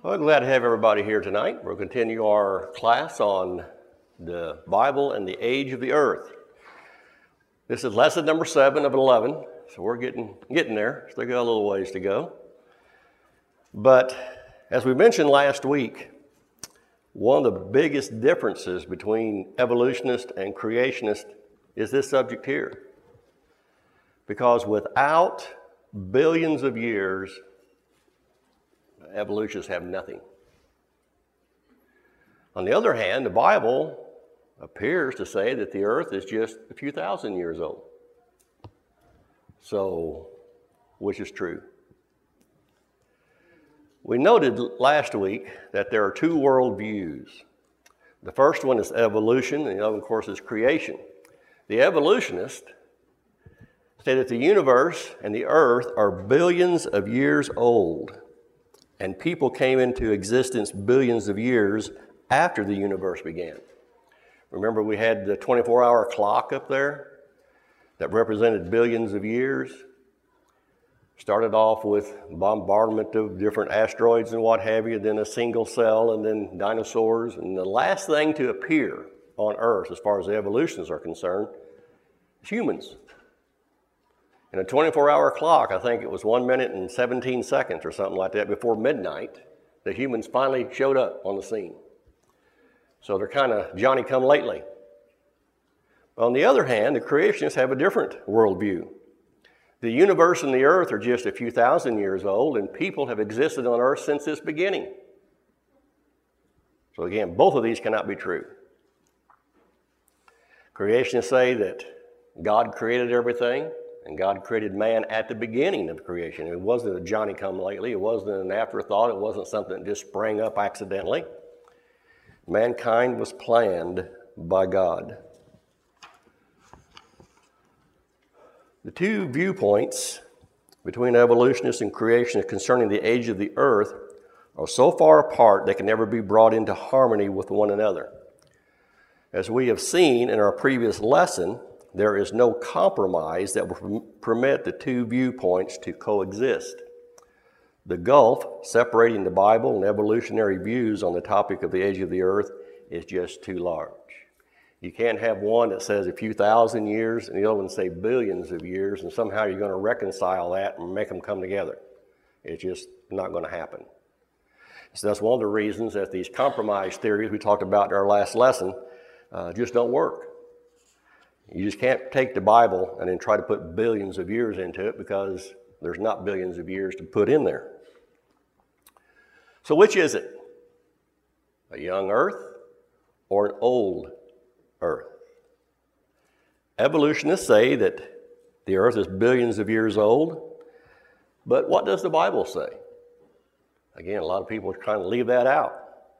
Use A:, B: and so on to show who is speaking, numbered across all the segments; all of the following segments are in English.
A: Well, glad to have everybody here tonight. We'll continue our class on the Bible and the age of the earth. This is lesson number 7 of 11, so we're getting there. Still got a little ways to go. But as we mentioned last week, one of the biggest differences between evolutionists and creationists is this subject here. Because without billions of years, evolutionists have nothing. On the other hand, the Bible appears to say that the earth is just a few thousand years old. So, which is true? We noted last week that there are two worldviews. The first one is evolution, and the other, of course, is creation. The evolutionists say that the universe and the earth are billions of years old, and people came into existence billions of years after the universe began. Remember, we had the 24-hour clock up there that represented billions of years. Started off with bombardment of different asteroids and what have you, then a single cell, and then dinosaurs. And the last thing to appear on Earth, as far as the evolutionists are concerned, is humans. In a 24-hour clock, I think it was 1 minute and 17 seconds or something like that, before midnight, the humans finally showed up on the scene. So they're kind of Johnny-come-lately. On the other hand, the creationists have a different worldview. The universe and the earth are just a few thousand years old, and people have existed on earth since its beginning. So again, both of these cannot be true. Creationists say that God created everything, and God created man at the beginning of creation. It wasn't a Johnny-come-lately. It wasn't an afterthought. It wasn't something that just sprang up accidentally. Mankind was planned by God. The two viewpoints between evolutionists and creationists concerning the age of the earth are so far apart they can never be brought into harmony with one another. As we have seen in our previous lesson, there is no compromise that will permit the two viewpoints to coexist. The gulf separating the Bible and evolutionary views on the topic of the age of the earth is just too large. You can't have one that says a few thousand years and the other one say billions of years, and somehow you're going to reconcile that and make them come together. It's just not going to happen. So that's one of the reasons that these compromise theories we talked about in our last lesson just don't work. You just can't take the Bible and then try to put billions of years into it, because there's not billions of years to put in there. So which is it? A young earth or an old earth? Evolutionists say that the earth is billions of years old, but what does the Bible say? Again, a lot of people are trying to leave that out.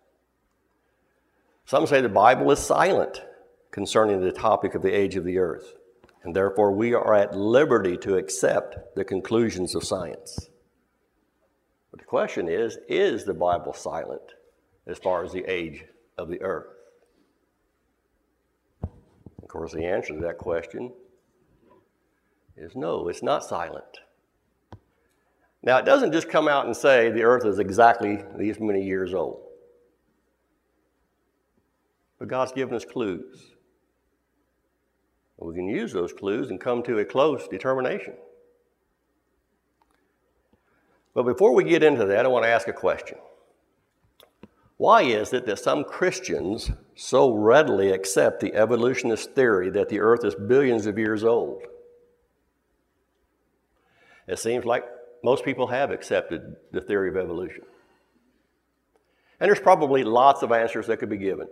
A: Some say the Bible is silent concerning the topic of the age of the earth, and therefore we are at liberty to accept the conclusions of science. But the question is the Bible silent as far as the age of the earth? Of course, the answer to that question is no, it's not silent. Now, it doesn't just come out and say the earth is exactly these many years old. But God's given us clues. We can use those clues and come to a close determination. But before we get into that, I want to ask a question. Why is it that some Christians so readily accept the evolutionist theory that the earth is billions of years old? It seems like most people have accepted the theory of evolution. And there's probably lots of answers that could be given.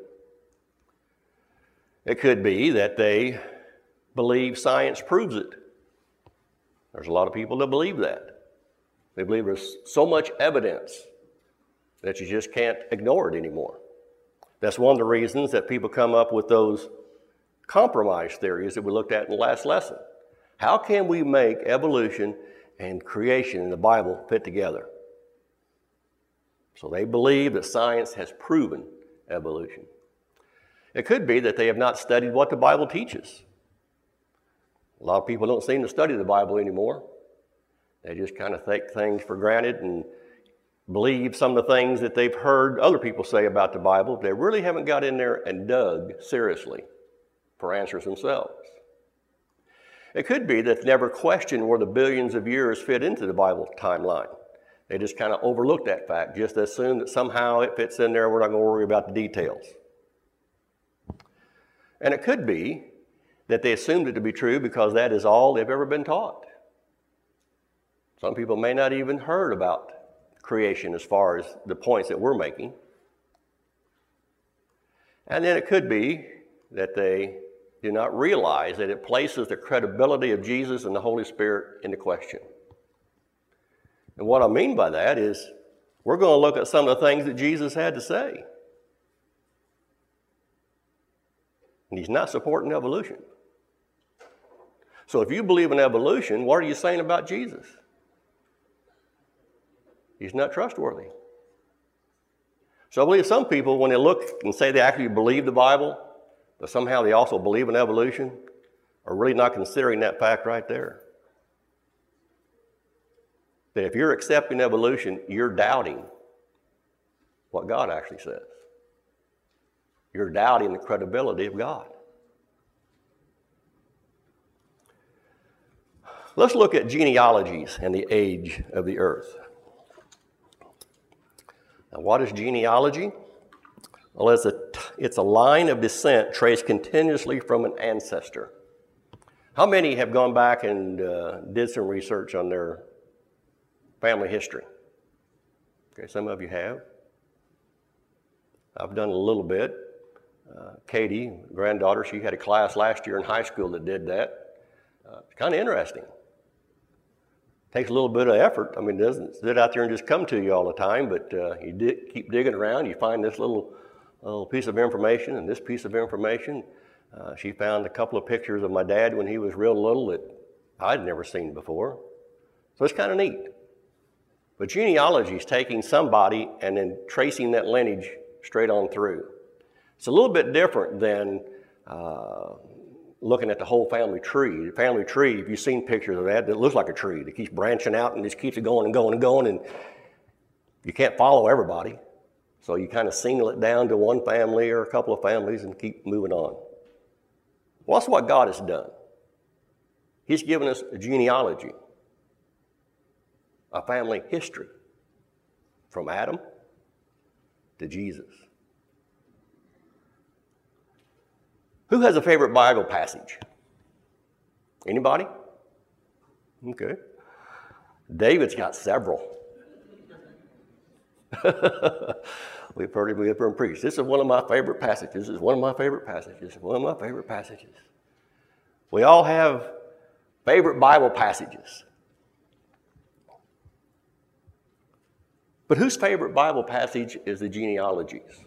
A: It could be that they believe science proves it. There's a lot of people that believe that. They believe there's so much evidence that you just can't ignore it anymore. That's one of the reasons that people come up with those compromise theories that we looked at in the last lesson. How can we make evolution and creation in the Bible fit together? So they believe that science has proven evolution. It could be that they have not studied what the Bible teaches. A lot of people don't seem to study the Bible anymore. They just kind of take things for granted and believe some of the things that they've heard other people say about the Bible. They really haven't got in there and dug seriously for answers themselves. It could be that they never questioned where the billions of years fit into the Bible timeline. They just kind of overlooked that fact, just assumed that somehow it fits in there, we're not going to worry about the details. And it could be that they assumed it to be true because that is all they've ever been taught. Some people may not even heard about creation as far as the points that we're making. And then it could be that they do not realize that it places the credibility of Jesus and the Holy Spirit into question. And what I mean by that is we're going to look at some of the things that Jesus had to say. And he's not supporting evolution. So if you believe in evolution, what are you saying about Jesus? He's not trustworthy. So I believe some people, when they look and say they actually believe the Bible, but somehow they also believe in evolution, are really not considering that fact right there. That if you're accepting evolution, you're doubting what God actually says. You're doubting the credibility of God. Let's look at genealogies and the age of the earth. Now, what is genealogy? Well, it's a line of descent traced continuously from an ancestor. How many have gone back and did some research on their family history? Okay, some of you have. I've done a little bit. Katie, granddaughter, she had a class last year in high school that did that. It's kind of interesting. Takes a little bit of effort. I mean, it doesn't sit out there and just come to you all the time, but you keep digging around, you find this little piece of information and this piece of information. She found a couple of pictures of my dad when he was real little that I'd never seen before. So it's kind of neat. But genealogy is taking somebody and then tracing that lineage straight on through. It's a little bit different than looking at the whole family tree. The family tree, if you've seen pictures of that, it looks like a tree. It keeps branching out and just keeps it going and going and going, and you can't follow everybody. So you kind of single it down to one family or a couple of families and keep moving on. Well, that's what God has done. He's given us a genealogy, a family history, from Adam to Jesus. Who has a favorite Bible passage? Anybody? Okay. David's got several. We've heard him up and preach. This is one of my favorite passages. This is one of my favorite passages. One of my favorite passages. We all have favorite Bible passages. But whose favorite Bible passage is the genealogies?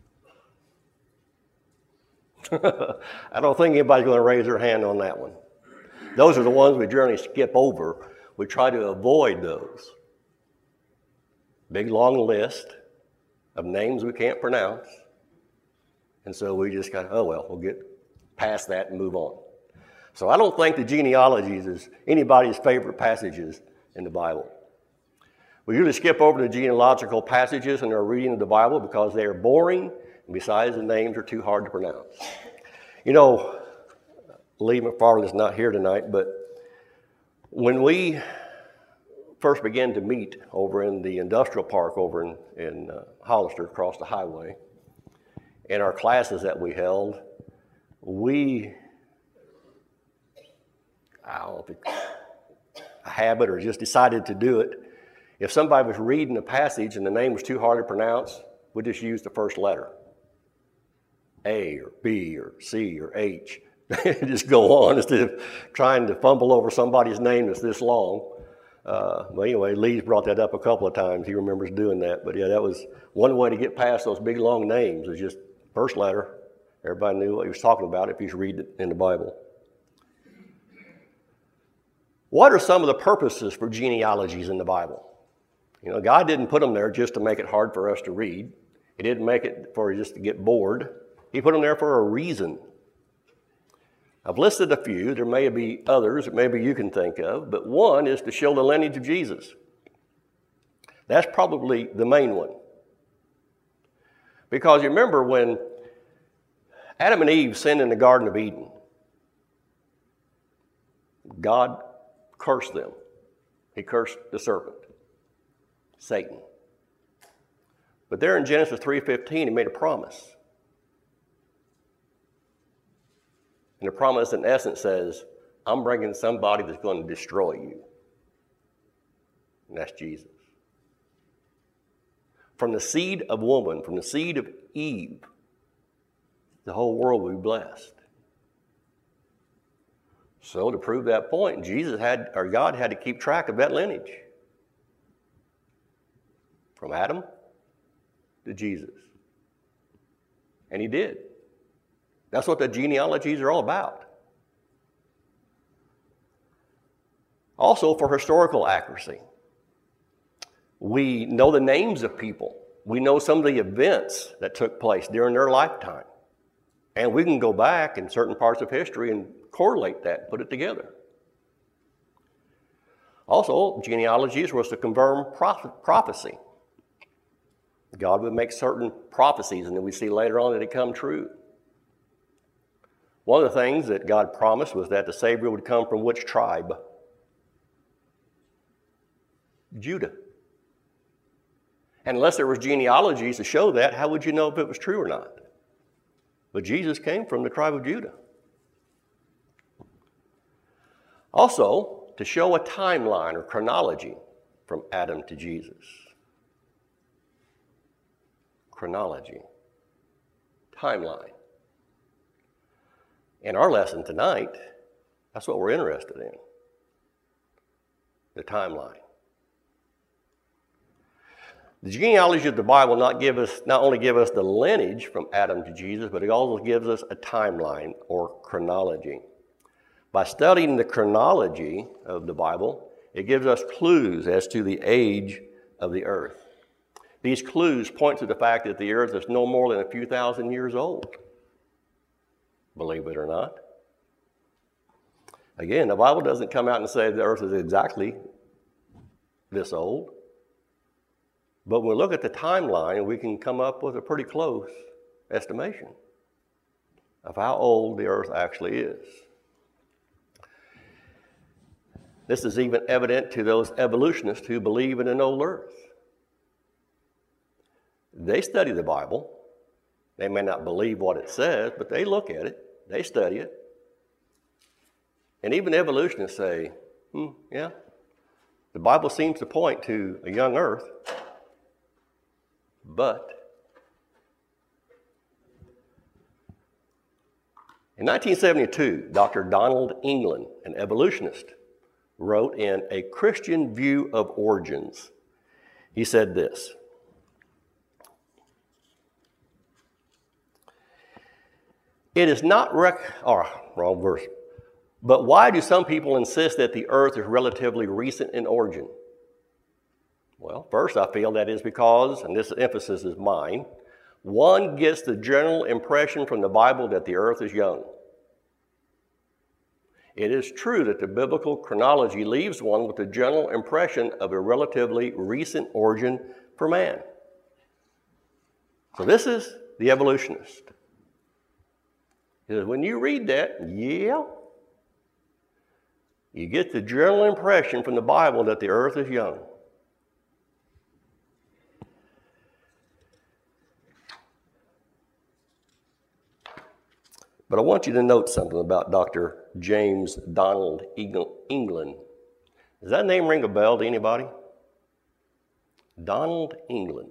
A: I don't think anybody's going to raise their hand on that one. Those are the ones we generally skip over. We try to avoid those. Big long list of names we can't pronounce. And so we just kind of, we'll get past that and move on. So I don't think the genealogies is anybody's favorite passages in the Bible. We usually skip over the genealogical passages in our reading of the Bible because they are boring, and besides, the names are too hard to pronounce. You know, Lee McFarland is not here tonight, but when we first began to meet over in the industrial park over in Hollister across the highway, in our classes that we held, I don't know if it's a habit or just decided to do it. If somebody was reading a passage and the name was too hard to pronounce, we just used the first letter. A or B or C or H. Just go on instead of trying to fumble over somebody's name that's this long. But anyway, Lee's brought that up a couple of times. He remembers doing that. But yeah, that was one way to get past those big long names, is just first letter. Everybody knew what he was talking about if he's reading it in the Bible. What are some of the purposes for genealogies in the Bible? You know, God didn't put them there just to make it hard for us to read. He didn't make it for just to get bored. He put them there for a reason. I've listed a few. There may be others that maybe you can think of, but one is to show the lineage of Jesus. That's probably the main one. Because you remember when Adam and Eve sinned in the Garden of Eden, God cursed them. He cursed the serpent, Satan. But there in Genesis 3:15, he made a promise. And the promise, in essence, says, I'm bringing somebody that's going to destroy you. And that's Jesus. From the seed of woman, from the seed of Eve, the whole world will be blessed. So to prove that point, God had to keep track of that lineage. From Adam to Jesus. And he did. That's what the genealogies are all about. Also, for historical accuracy, we know the names of people. We know some of the events that took place during their lifetime. And we can go back in certain parts of history and correlate that and put it together. Also, genealogies was to confirm prophecy. God would make certain prophecies, and then we see later on that they come true. One of the things that God promised was that the Savior would come from which tribe? Judah. And unless there was genealogies to show that, how would you know if it was true or not? But Jesus came from the tribe of Judah. Also, to show a timeline or chronology from Adam to Jesus. Chronology. Timeline. In our lesson tonight, that's what we're interested in. The timeline. The genealogy of the Bible not only give us the lineage from Adam to Jesus, but it also gives us a timeline or chronology. By studying the chronology of the Bible, it gives us clues as to the age of the earth. These clues point to the fact that the earth is no more than a few thousand years old. Believe it or not. Again, the Bible doesn't come out and say the earth is exactly this old. But when we look at the timeline, we can come up with a pretty close estimation of how old the earth actually is. This is even evident to those evolutionists who believe in an old earth. They study the Bible. They may not believe what it says, but they look at it. They study it. And even evolutionists say, yeah, the Bible seems to point to a young earth. But in 1972, Dr. Donald England, an evolutionist, wrote in A Christian View of Origins. He said this: it is not wrong verse. But why do some people insist that the earth is relatively recent in origin? Well, first I feel that is because, and this emphasis is mine, one gets the general impression from the Bible that the earth is young. It is true that the biblical chronology leaves one with the general impression of a relatively recent origin for man. So this is the evolutionist. He says, when you read that, you get the general impression from the Bible that the earth is young. But I want you to note something about Dr. James Donald England. Does that name ring a bell to anybody? Donald England.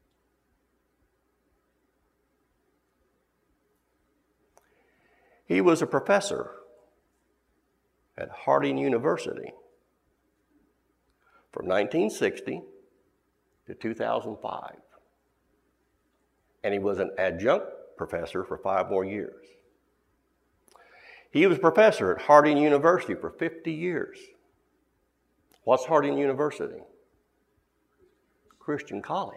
A: He was a professor at Harding University from 1960 to 2005. And he was an adjunct professor for 5 more years. He was a professor at Harding University for 50 years. What's Harding University? Christian college.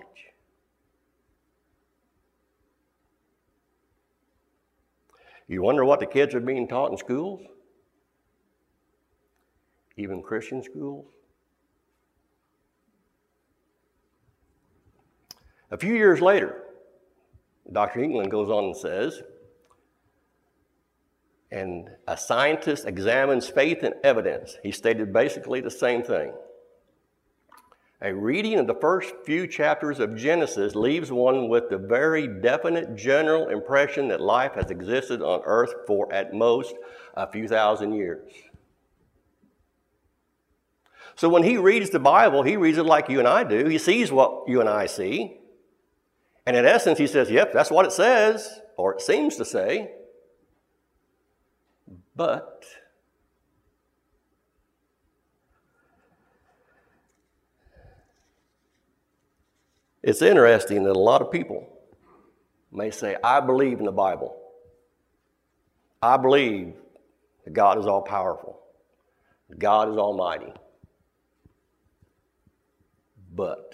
A: You wonder what the kids are being taught in schools? Even Christian schools? A few years later, Dr. England goes on and says, and a scientist examines faith and evidence. He stated basically the same thing. A reading of the first few chapters of Genesis leaves one with the very definite general impression that life has existed on earth for at most a few thousand years. So when he reads the Bible, he reads it like you and I do. He sees what you and I see. And in essence, he says, yep, that's what it says, or it seems to say. But it's interesting that a lot of people may say, I believe in the Bible. I believe that God is all-powerful. God is almighty. But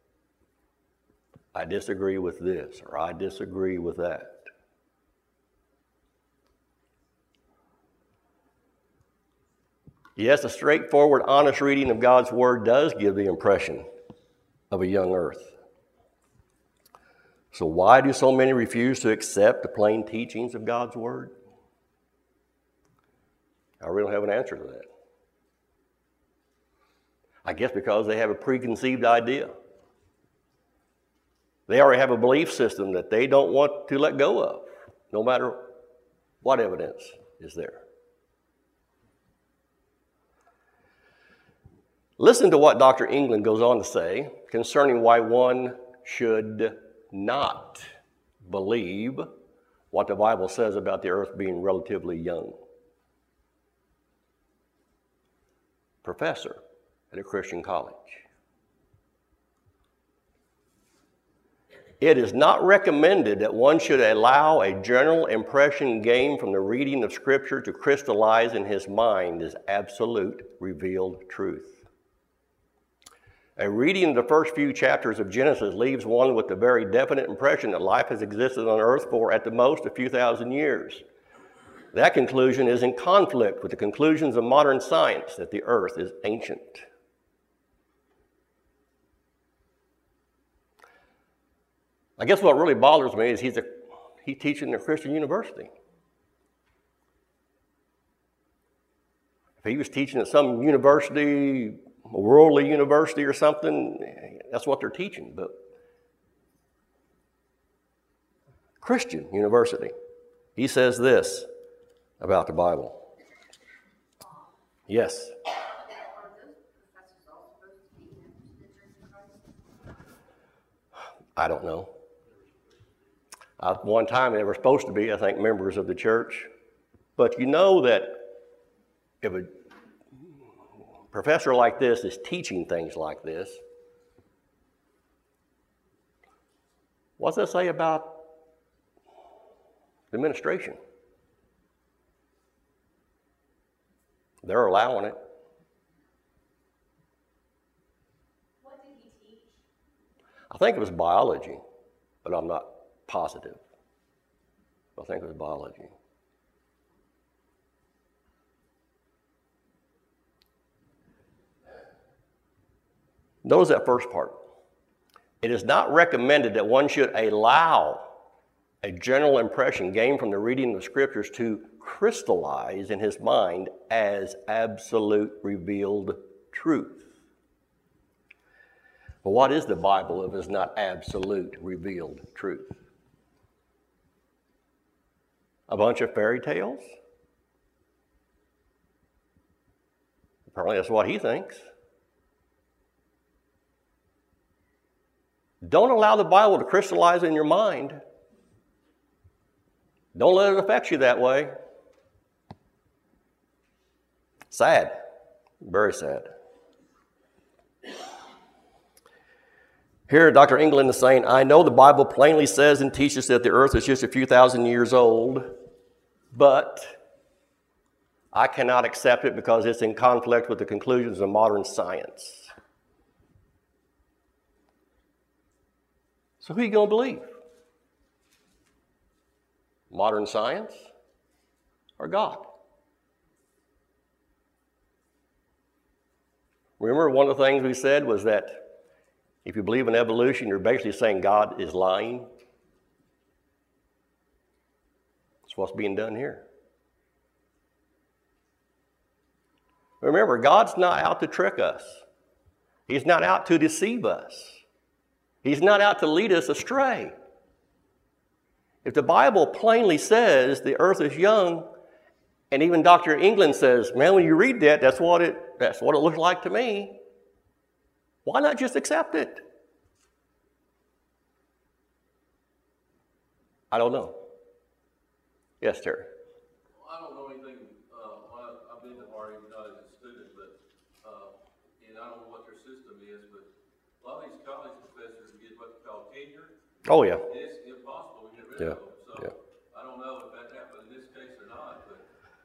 A: I disagree with this, or I disagree with that. Yes, a straightforward, honest reading of God's Word does give the impression of a young earth. So why do so many refuse to accept the plain teachings of God's Word? I really don't have an answer to that. I guess because they have a preconceived idea. They already have a belief system that they don't want to let go of, no matter what evidence is there. Listen to what Dr. England goes on to say concerning why one should not believe what the Bible says about the earth being relatively young. Professor at a Christian college. It is not recommended that one should allow a general impression gained from the reading of Scripture to crystallize in his mind as absolute revealed truth. A reading of the first few chapters of Genesis leaves one with the very definite impression that life has existed on earth for at the most a few thousand years. That conclusion is in conflict with the conclusions of modern science that the earth is ancient. I guess what really bothers me is he's teaching at a Christian university. If he was teaching at some university, a worldly university or something, that's what they're teaching. But Christian university, he says this about the Bible. Yes. I don't know. One time they were supposed to be, I think, members of the church. But you know that if a professor like this is teaching things like this, what does that say about the administration? They're allowing it.
B: What did he teach?
A: I think it was biology, but I'm not positive. I think it was biology. Notice that first part. It is not recommended that one should allow a general impression gained from the reading of the Scriptures to crystallize in his mind as absolute revealed truth. But what is the Bible if it's not absolute revealed truth? A bunch of fairy tales? Apparently that's what he thinks. Don't allow the Bible to crystallize in your mind. Don't let it affect you that way. Sad. Very sad. Here, Dr. England is saying, I know the Bible plainly says and teaches that the earth is just a few thousand years old, but I cannot accept it because it's in conflict with the conclusions of modern science. So who are you going to believe? Modern science or God? Remember, one of the things we said was that If you believe in evolution, you're basically saying God is lying. That's what's being done here. Remember, God's not out to trick us. He's not out to deceive us. He's not out to lead us astray. If the Bible plainly says the earth is young, and even Dr. England says, man, when you read that, that's what it looks like to me, why not just accept it? I don't know. Yes, Terry.
C: Well, I don't know anything. I've been to Hardy, not as a student, but and I don't know what their system is, but a lot of these college professors get what they call tenure.
A: Oh, yeah.
C: It's impossible to get rid
A: Yeah.
C: of them. So
A: Yeah.
C: I don't know if that happened in this case or not, but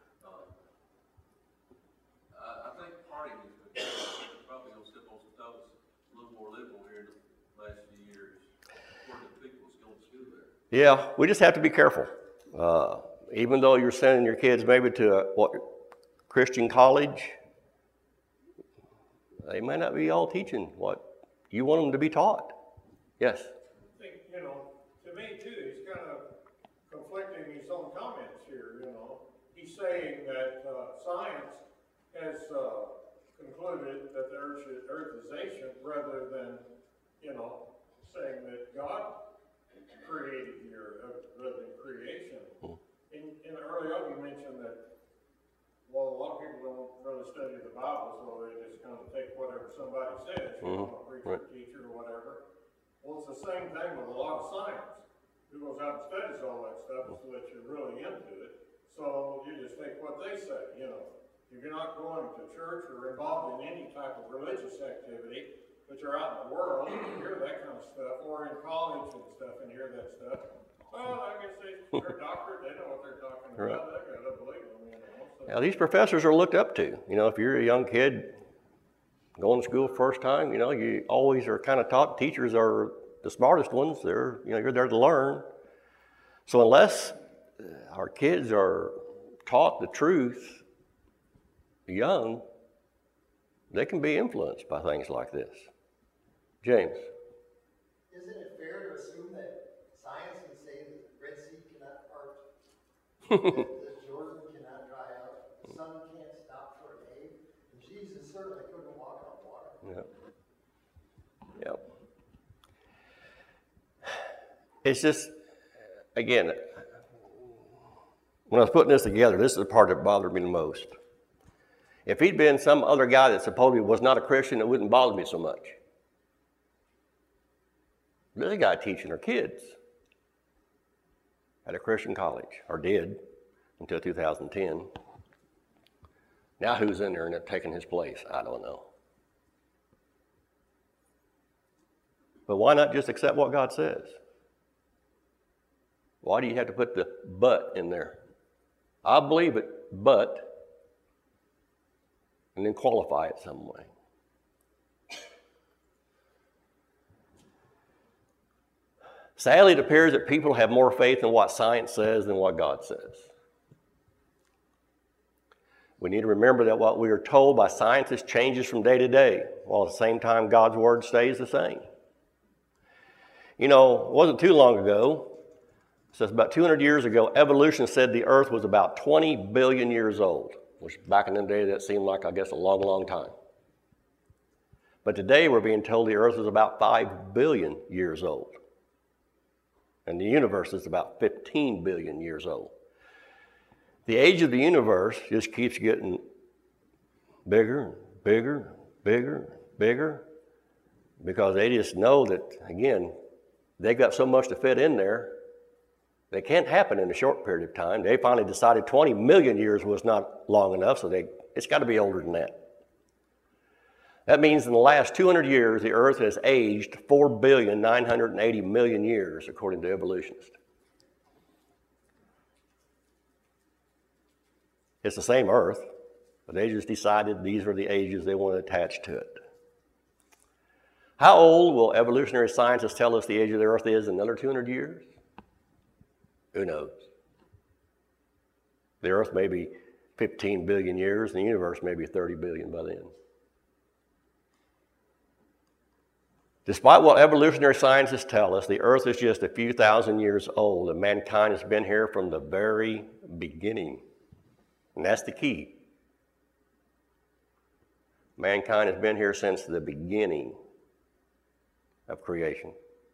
C: I think Harding is probably going to step on some toes a little more liberal here in the last few years for the people that's going to school there.
A: Yeah, we just have to be careful. Even though you're sending your kids maybe to a Christian college, they might not be all teaching what you want them to be taught. Yes?
D: I think, to me too, he's kind of conflicting his own comments here, He's saying that science has concluded that the earth is ancient rather than, saying that God created the earth, rather than creation. In the early on, you mentioned that, well, a lot of people don't really study the Bible, so they just kind of take whatever somebody says, a preacher, teacher, or whatever. Well, it's the same thing with a lot of science. Who goes out and studies all that stuff so that you're really into it. So you just take what they say, If you're not going to church or involved in any type of religious activity, but you're out in the world and you hear that kind of stuff, or in college and stuff and hear that stuff, well, I guess they're doctors, they know what they're talking about.
A: Right.
D: They gotta believe them, So.
A: Now, these professors are looked up to. If you're a young kid going to school first time, you always are kind of taught teachers are the smartest ones. You're there to learn. So unless our kids are taught the truth young, they can be influenced by things like this. James.
E: Isn't it fair to assume that science can say that the Red Sea cannot part, that the Jordan cannot dry out, the sun can't stop for a day, and Jesus certainly couldn't walk on water?
A: Yeah. Yep. It's just, again, when I was putting this together, this is the part that bothered me the most. If he'd been some other guy that supposedly was not a Christian, it wouldn't bother me so much. This guy teaching our kids at a Christian college, or did until 2010. Now who's in there and taking his place? I don't know. But why not just accept what God says? Why do you have to put the but in there? I believe it, but, and then qualify it some way. Sadly, it appears that people have more faith in what science says than what God says. We need to remember that what we are told by scientists changes from day to day, while at the same time God's word stays the same. It wasn't too long ago, so it's about 200 years ago, evolution said the earth was about 20 billion years old, which back in the day that seemed like, I guess, a long, long time. But today we're being told the earth is about 5 billion years old. And the universe is about 15 billion years old. The age of the universe just keeps getting bigger and bigger and bigger and bigger, because they just know that, again, they've got so much to fit in there. They can't happen in a short period of time. They finally decided 20 million years was not long enough, so it's got to be older than that. That means in the last 200 years, the earth has aged 4,980,000,000 years, according to evolutionists. It's the same earth, but they just decided these were the ages they want to attach to it. How old will evolutionary scientists tell us the age of the earth is in another 200 years? Who knows? The earth may be 15 billion years, and the universe may be 30 billion by then. Despite what evolutionary scientists tell us, the earth is just a few thousand years old, and mankind has been here from the very beginning. And that's the key. Mankind has been here since the beginning of creation,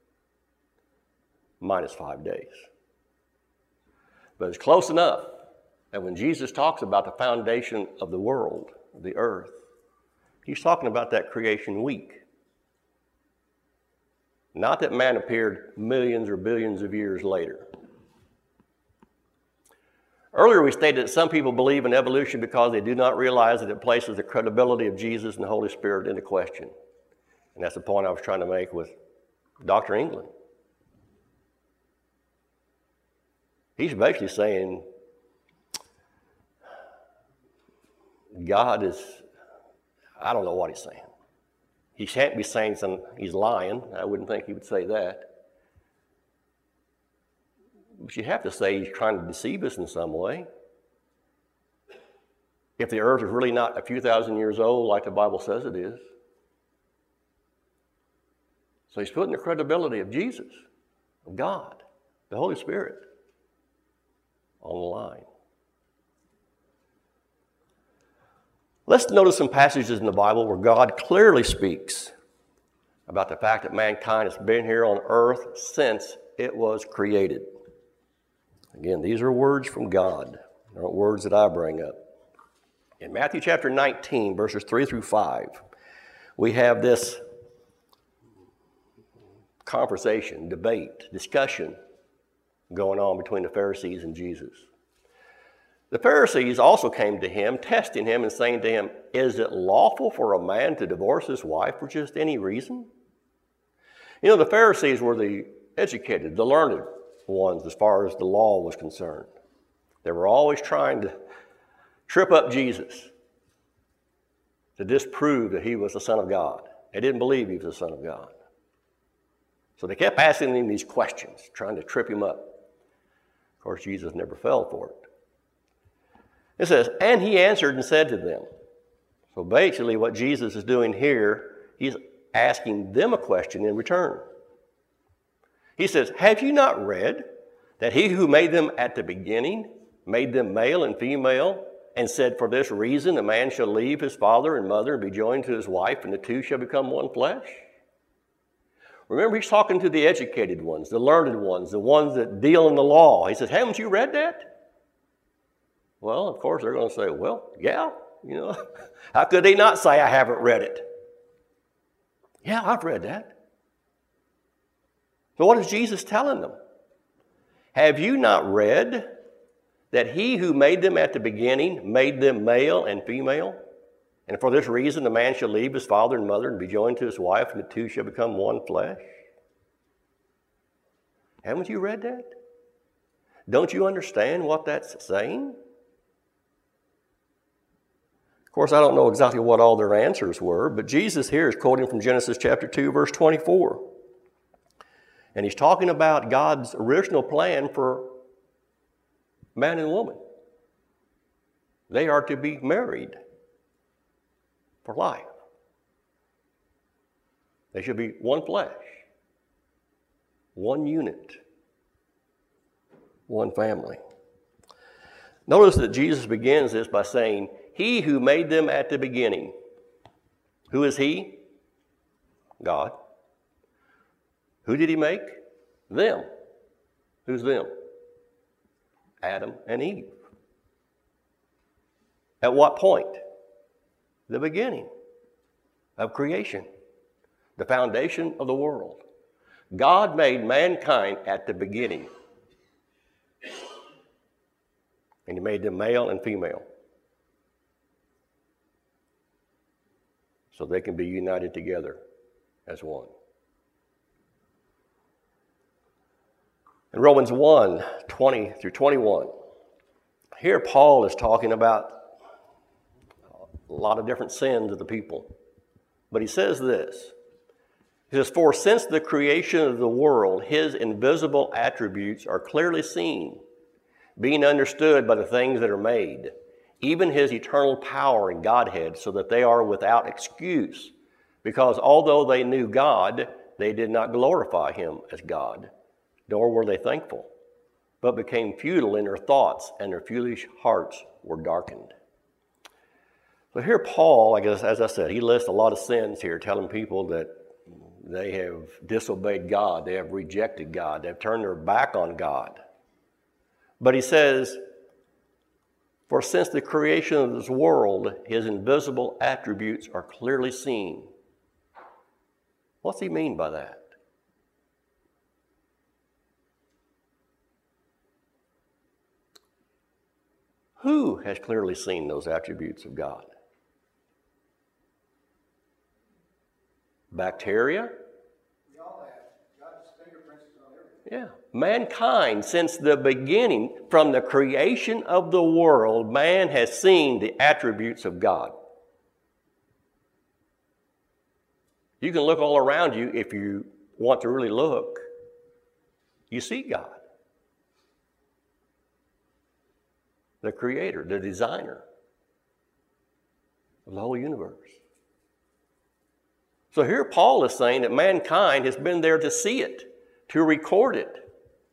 A: minus 5 days. But it's close enough that when Jesus talks about the foundation of the world, the earth, he's talking about that creation week. Not that man appeared millions or billions of years later. Earlier we stated that some people believe in evolution because they do not realize that it places the credibility of Jesus and the Holy Spirit into question. And that's the point I was trying to make with Dr. England. He's basically saying God is, I don't know what he's saying. He can't be saying he's lying. I wouldn't think he would say that. But you have to say he's trying to deceive us in some way. If the earth is really not a few thousand years old like the Bible says it is. So he's putting the credibility of Jesus, of God, the Holy Spirit, on the line. Let's notice some passages in the Bible where God clearly speaks about the fact that mankind has been here on earth since it was created. Again, these are words from God. They aren't words that I bring up. In Matthew chapter 19, verses 3 through 5, we have this conversation, debate, discussion going on between the Pharisees and Jesus. The Pharisees also came to him, testing him and saying to him, "Is it lawful for a man to divorce his wife for just any reason?" You know, the Pharisees were the educated, the learned ones as far as the law was concerned. They were always trying to trip up Jesus to disprove that he was the Son of God. They didn't believe he was the Son of God. So they kept asking him these questions, trying to trip him up. Of course, Jesus never fell for it. It says, "And he answered and said to them." So basically what Jesus is doing here, he's asking them a question in return. He says, "Have you not read that he who made them at the beginning made them male and female, and said, for this reason a man shall leave his father and mother and be joined to his wife, and the two shall become one flesh?" Remember, he's talking to the educated ones, the learned ones, the ones that deal in the law. He says, "Haven't you read that?" Well, of course, they're going to say, "Well, yeah, you know." How could they not say, "I haven't read it"? Yeah, I've read that. So what is Jesus telling them? Have you not read that he who made them at the beginning made them male and female? And for this reason, a man shall leave his father and mother and be joined to his wife, and the two shall become one flesh. Haven't you read that? Don't you understand what that's saying? Of course, I don't know exactly what all their answers were, but Jesus here is quoting from Genesis chapter 2, verse 24. And he's talking about God's original plan for man and woman. They are to be married for life. They should be one flesh, one unit, one family. Notice that Jesus begins this by saying, "He who made them at the beginning." Who is he? God. Who did he make? Them. Who's them? Adam and Eve. At what point? The beginning of creation, the foundation of the world. God made mankind at the beginning. And he made them male and female, so they can be united together as one. In Romans 1, 20 through 21, here Paul is talking about a lot of different sins of the people. But he says this. He says, "For since the creation of the world, his invisible attributes are clearly seen, being understood by the things that are made, even his eternal power and Godhead, so that they are without excuse. Because although they knew God, they did not glorify him as God, nor were they thankful, but became futile in their thoughts, and their foolish hearts were darkened. So here Paul, I guess, as I said, he lists a lot of sins here, telling people that they have disobeyed God, they have rejected God, they've turned their back on God. But he says, for since the creation of this world, his invisible attributes are clearly seen. What's he mean by that? Who has clearly seen those attributes of God? Bacteria?
E: We all have. God's fingerprints on everything.
A: Yeah. Mankind, since the beginning, from the creation of the world, man has seen the attributes of God. You can look all around you if you want to really look. You see God, the creator, the designer of the whole universe. So here Paul is saying that mankind has been there to see it, to record it.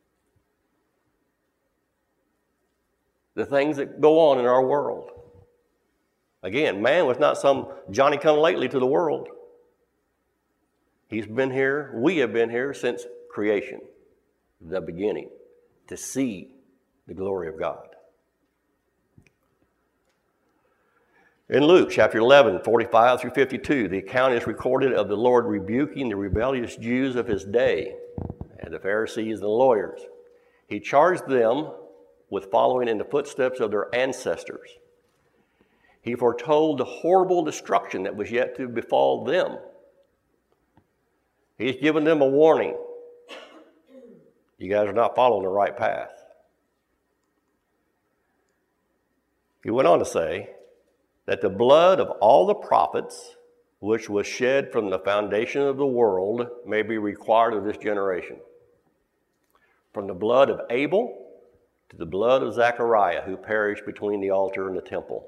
A: The things that go on in our world. Again, man was not some Johnny-come-lately to the world. He's been here, we have been here since creation, the beginning, to see the glory of God. In Luke chapter 11, 45 through 52, the account is recorded of the Lord rebuking the rebellious Jews of his day, and the Pharisees and the lawyers. He charged them with following in the footsteps of their ancestors. He foretold the horrible destruction that was yet to befall them. He's given them a warning. You guys are not following the right path. He went on to say that the blood of all the prophets, which was shed from the foundation of the world, may be required of this generation. From the blood of Abel to the blood of Zechariah, who perished between the altar and the temple.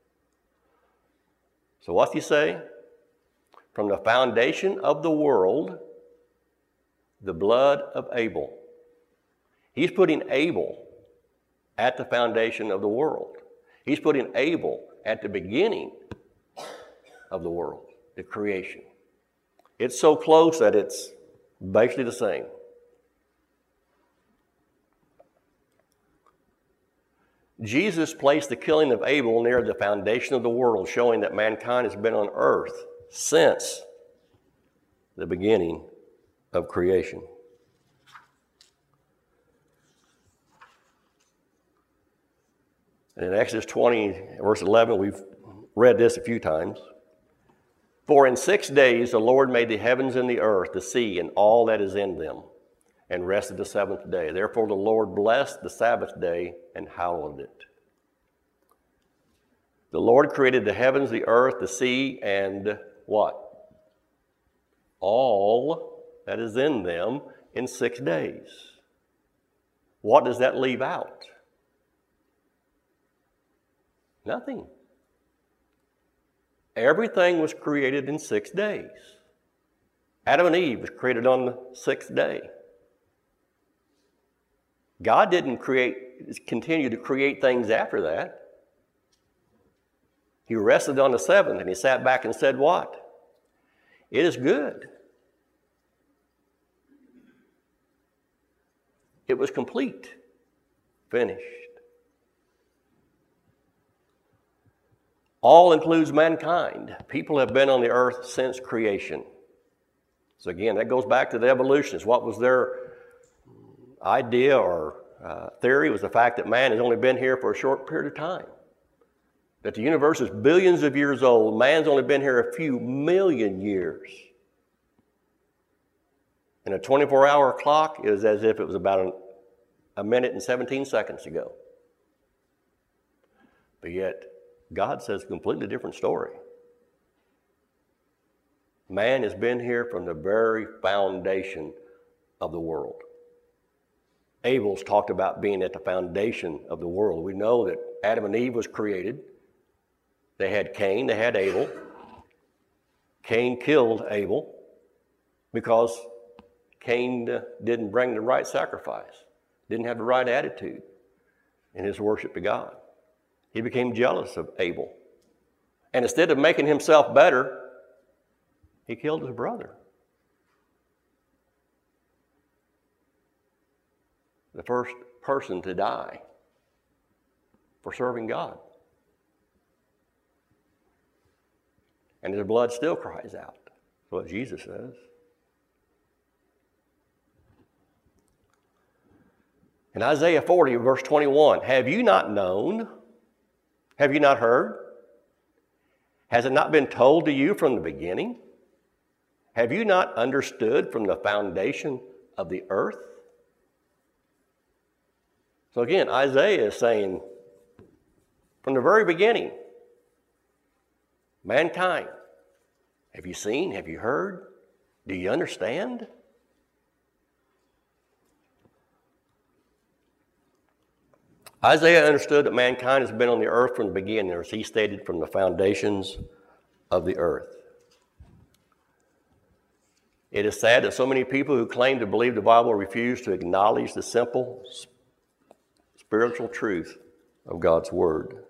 A: So what's he say? From the foundation of the world, the blood of Abel. He's putting Abel at the foundation of the world. He's putting Abel at the beginning of the world, the creation. It's so close that it's basically the same. Jesus placed the killing of Abel near the foundation of the world, showing that mankind has been on earth since the beginning of creation. And in Exodus 20, verse 11, we've read this a few times. For in 6 days the Lord made the heavens and the earth, the sea, and all that is in them, and rested the seventh day. Therefore the Lord blessed the Sabbath day and hallowed it. The Lord created the heavens, the earth, the sea, and what? All that is in them in 6 days. What does that leave out? Nothing. Everything was created in 6 days. Adam and Eve was created on the 6th day. God didn't continue to create things after that. He rested on the 7th and he sat back and said what? It is good. It was complete. Finished. All includes mankind. People have been on the earth since creation. So again, that goes back to the evolutionists. What was their idea or theory was the fact that man has only been here for a short period of time. That the universe is billions of years old. Man's only been here a few million years. And a 24-hour clock is as if it was about a minute and 17 seconds ago. But yet, God says a completely different story. Man has been here from the very foundation of the world. Abel's talked about being at the foundation of the world. We know that Adam and Eve was created. They had Cain, they had Abel. Cain killed Abel because Cain didn't bring the right sacrifice, didn't have the right attitude in his worship to God. He became jealous of Abel. And instead of making himself better, he killed his brother. The first person to die for serving God. And his blood still cries out. That's what Jesus says. In Isaiah 40, verse 21, have you not known? Have you not heard? Has it not been told to you from the beginning? Have you not understood from the foundation of the earth? So again, Isaiah is saying, from the very beginning, mankind, have you seen? Have you heard? Do you understand? Isaiah understood that mankind has been on the earth from the beginning, as he stated, from the foundations of the earth. It is sad that so many people who claim to believe the Bible refuse to acknowledge the simple spiritual truth of God's Word.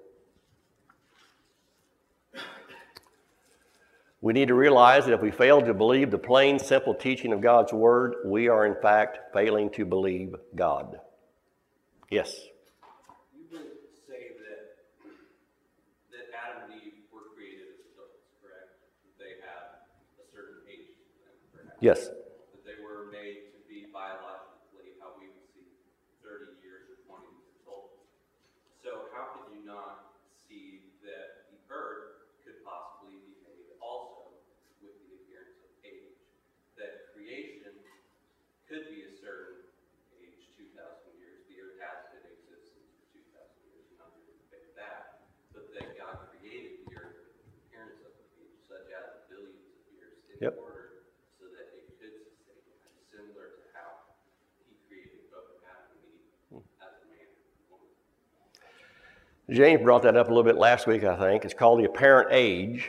A: We need to realize that if we fail to believe the plain, simple teaching of God's Word, we are in fact failing to believe God. Yes?
F: You would say that Adam and Eve were created as adults, correct? That they have a certain age to them, perhaps?
A: Yes.
F: That they were made to be biologically how we would see 30 years or 20 years old. So how could you not see that the earth could possibly be made also with the appearance of age? That creation could be a certain age, 2,000 years. The earth has been in existence for 2,000 years, and not to debate that. But that God created the earth with the appearance of age, such as billions of years in order so that it could sustain life, similar to how he created both Adam and Eve as a man and woman.
A: James brought that up a little bit last week, I think. It's called the apparent age.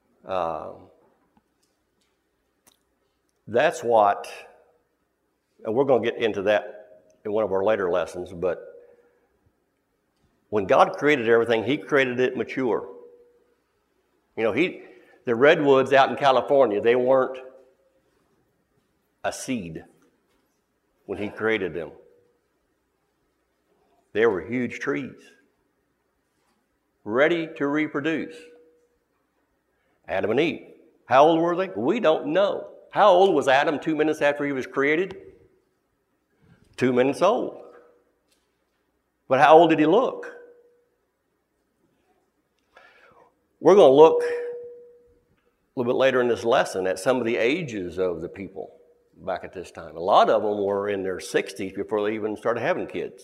A: That's what, and we're going to get into that in one of our later lessons, but when God created everything, he created it mature. You know, the redwoods out in California, they weren't a seed when he created them. They were huge trees, ready to reproduce. Adam and Eve, how old were they? We don't know. How old was Adam 2 minutes after he was created? 2 minutes old. But how old did he look? We're going to look a little bit later in this lesson at some of the ages of the people back at this time. A lot of them were in their 60s before they even started having kids.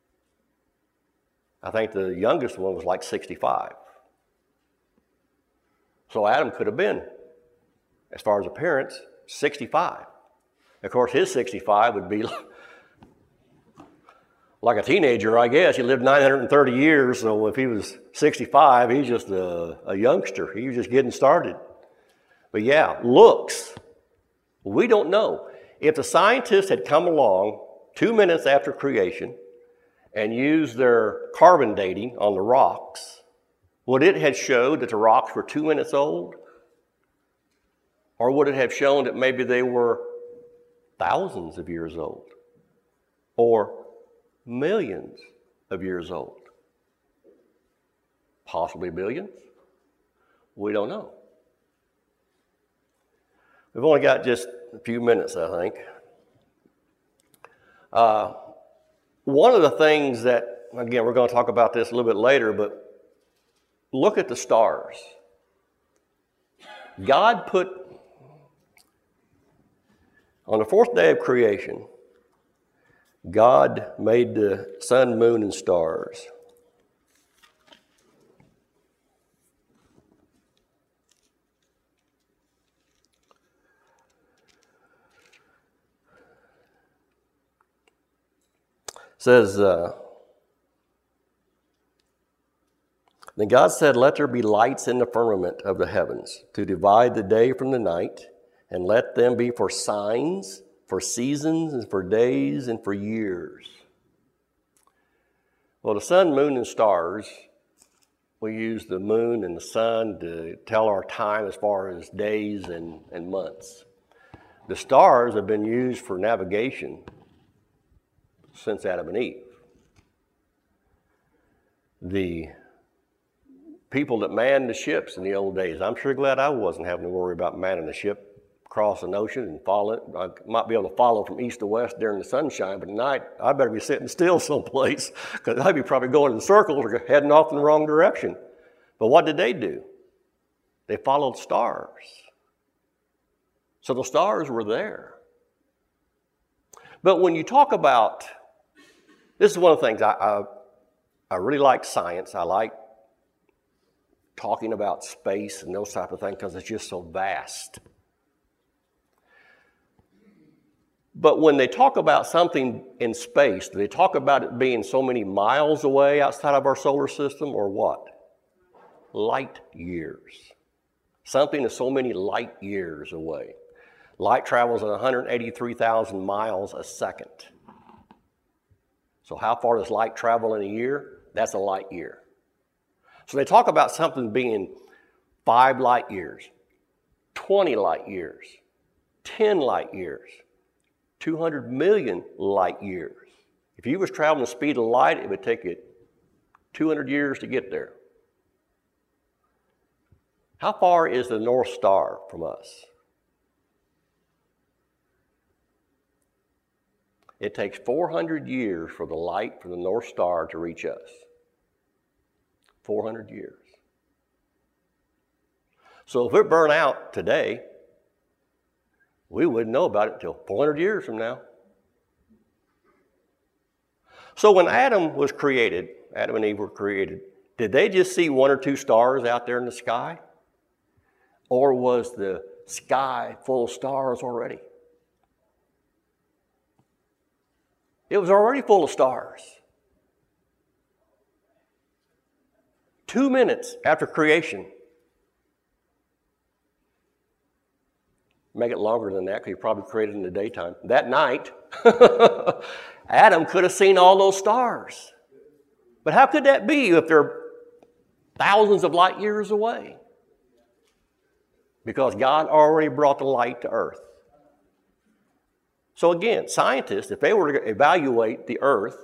A: I think the youngest one was like 65. So Adam could have been, as far as appearance, 65. Of course, his 65 would be like a teenager, I guess. He lived 930 years, so if he was 65, he's just a youngster. He was just getting started. But yeah, looks, we don't know. If the scientists had come along 2 minutes after creation and used their carbon dating on the rocks, would it have showed that the rocks were 2 minutes old? Or would it have shown that maybe they were thousands of years old? Or millions of years old? Possibly billions? We don't know. We've only got just a few minutes, I think. One of the things that, again, we're going to talk about this a little bit later, but look at the stars. God put, on the fourth day of creation, God made the sun, moon, and stars. It says, then God said, let there be lights in the firmament of the heavens to divide the day from the night, and let them be for signs for seasons and for days and for years. Well, the sun, moon, and stars, we use the moon and the sun to tell our time as far as days and months. The stars have been used for navigation since Adam and Eve. The people that manned the ships in the old days, I'm sure glad I wasn't having to worry about manning the ship across an ocean and following. I might be able to follow from east to west during the sunshine, but at night I better be sitting still someplace because I'd be probably going in circles or heading off in the wrong direction. But what did they do? They followed stars. So the stars were there. But when you talk about, this is one of the things I really like science. I like talking about space and those type of things because it's just so vast. But when they talk about something in space, do they talk about it being so many miles away outside of our solar system or what? Light years. Something is so many light years away. Light travels at 183,000 miles a second. So how far does light travel in a year? That's a light year. So they talk about something being 5 light years, 20 light years, 10 light years, 200 million light years. If you was traveling the speed of light, it would take it 200 years to get there. How far is the North Star from us? It takes 400 years for the light from the North Star to reach us. 400 years. So if it burned out today, we wouldn't know about it until 400 years from now. So when Adam was created, Adam and Eve were created, did they just see 1 or 2 stars out there in the sky? Or was the sky full of stars already? It was already full of stars. 2 minutes after creation. Make it longer than that because you probably created in the daytime. That night, Adam could have seen all those stars. But how could that be if they're thousands of light years away? Because God already brought the light to earth. So again, scientists, if they were to evaluate the earth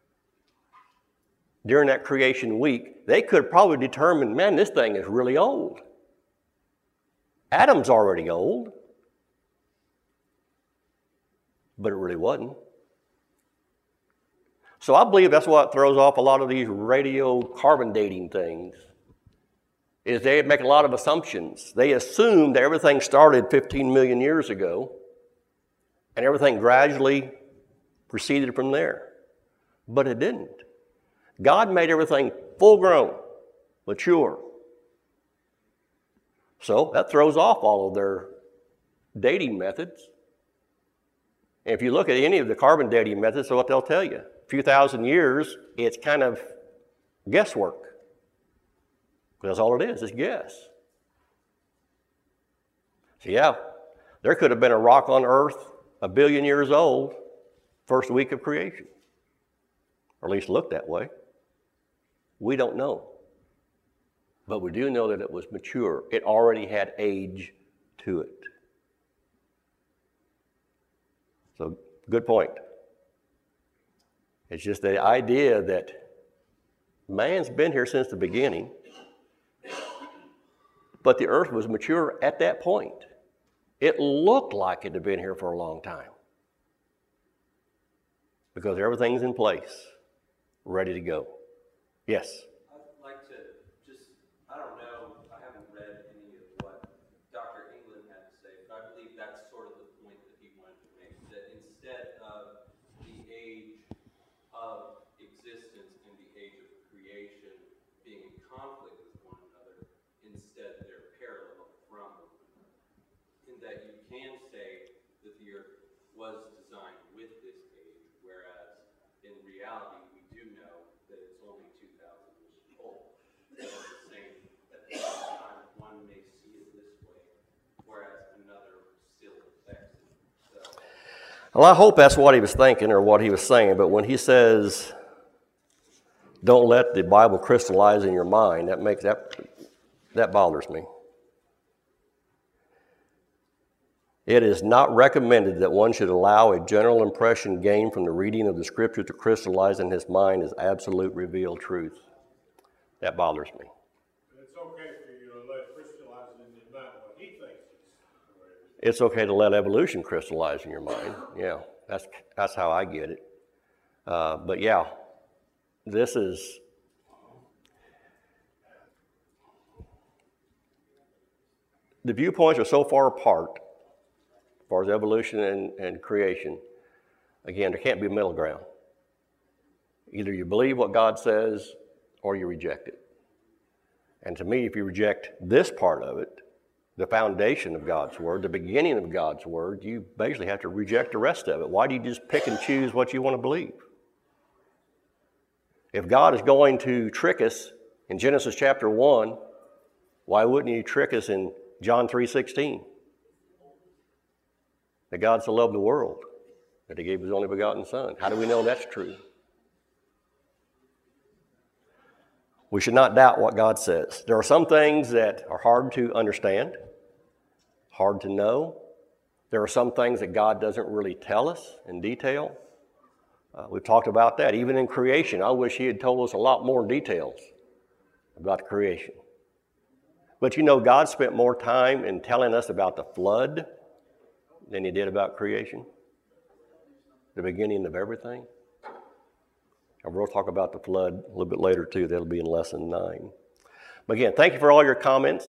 A: during that creation week, they could probably determine, man, this thing is really old. Adam's already old. But it really wasn't. So I believe that's what throws off a lot of these radiocarbon dating things, is they make a lot of assumptions. They assume that everything started 15 million years ago, and everything gradually proceeded from there. But it didn't. God made everything full grown, mature. So that throws off all of their dating methods. And if you look at any of the carbon dating methods, so what they'll tell you, a few thousand years, it's kind of guesswork. That's all it is, it's guess. So yeah, there could have been a rock on Earth 1 billion years old, first week of creation. Or at least looked that way. We don't know. But we do know that it was mature. It already had age to it. So, good point. It's just the idea that man's been here since the beginning, but the earth was mature at that point. It looked like it had been here for a long time because everything's in place, ready to go. Yes?
F: I'd like to just, I don't know, I haven't read any of what Dr. England had to say, but I believe that's sort of the point that he wanted to make, that instead of the age of existence and the age of creation being in conflict with one another, instead they're parallel from one another. In that you can say that the earth was designed with this age, whereas in reality we do know that it's only 2,000 years old. At the same time, one may see it this way, whereas another still affects it. So
A: Well, I hope that's what he was thinking or what he was saying, but when he says, don't let the Bible crystallize in your mind, that bothers me. It is not recommended that one should allow a general impression gained from the reading of the Scripture to crystallize in his mind as absolute revealed truth. That bothers me.
D: It's okay for you to let it crystallize in your mind what he thinks is the way it is.
A: It's okay to let evolution crystallize in your mind. Yeah, that's how I get it. But yeah, this is... The viewpoints are so far apart, as far as evolution and creation. Again, there can't be a middle ground. Either you believe what God says or you reject it. And to me, if you reject this part of it, the foundation of God's Word, the beginning of God's Word, you basically have to reject the rest of it. Why do you just pick and choose what you want to believe? If God is going to trick us in Genesis chapter 1, why wouldn't he trick us in John 3:16? That God so loved the world that he gave his only begotten Son. How do we know that's true? We should not doubt what God says. There are some things that are hard to understand, hard to know. There are some things that God doesn't really tell us in detail. We've talked about that. Even in creation, I wish he had told us a lot more details about creation. But you know, God spent more time in telling us about the flood than he did about creation, the beginning of everything. And we'll talk about the flood a little bit later too. That'll be in lesson 9. But again, thank you for all your comments.